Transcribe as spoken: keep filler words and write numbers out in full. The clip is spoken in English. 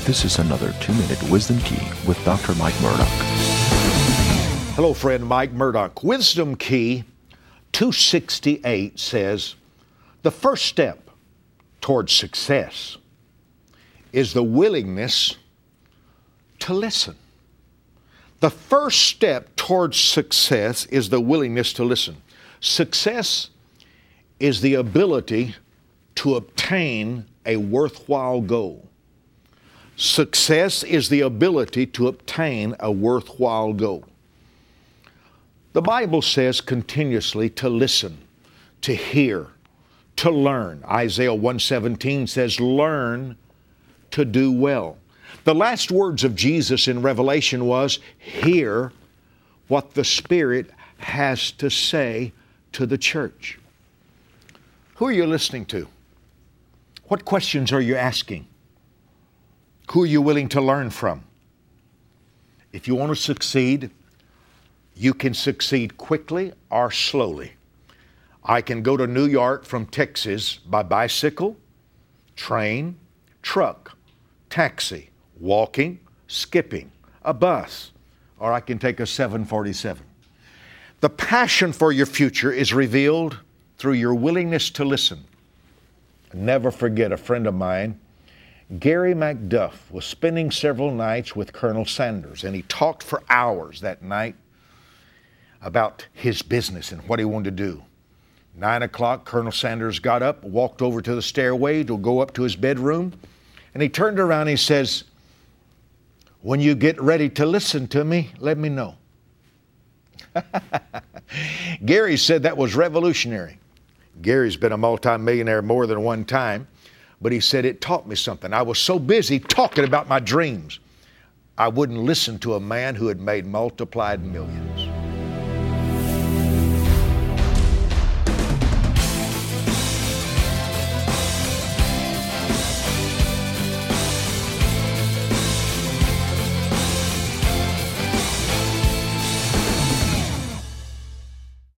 This is another two-minute Wisdom Key with Doctor Mike Murdock. Hello, friend Mike Murdock. Wisdom Key two sixty-eight says, the first step towards success is the willingness to listen. The first step towards success is the willingness to listen. Success is the ability to obtain a worthwhile goal. Success is the ability to obtain a worthwhile goal. The Bible says continuously to listen, to hear, to learn. Isaiah one seventeen says, learn to do well. The last words of Jesus in Revelation was, hear what the Spirit has to say to the church. Who are you listening to? What questions are you asking? Who are you willing to learn from? If you want to succeed, you can succeed quickly or slowly. I can go to New York from Texas by bicycle, train, truck, taxi, walking, skipping, a bus, or I can take a seven forty-seven. The passion for your future is revealed through your willingness to listen. Never forget a friend of mine, Gary McDuff, was spending several nights with Colonel Sanders, and he talked for hours that night about his business and what he wanted to do. Nine o'clock, Colonel Sanders got up, walked over to the stairway to go up to his bedroom, and he turned around and he says, when you get ready to listen to me, let me know. Gary said that was revolutionary. Gary's been a multimillionaire more than one time, but he said it taught me something. I was so busy talking about my dreams, I wouldn't listen to a man who had made multiplied millions.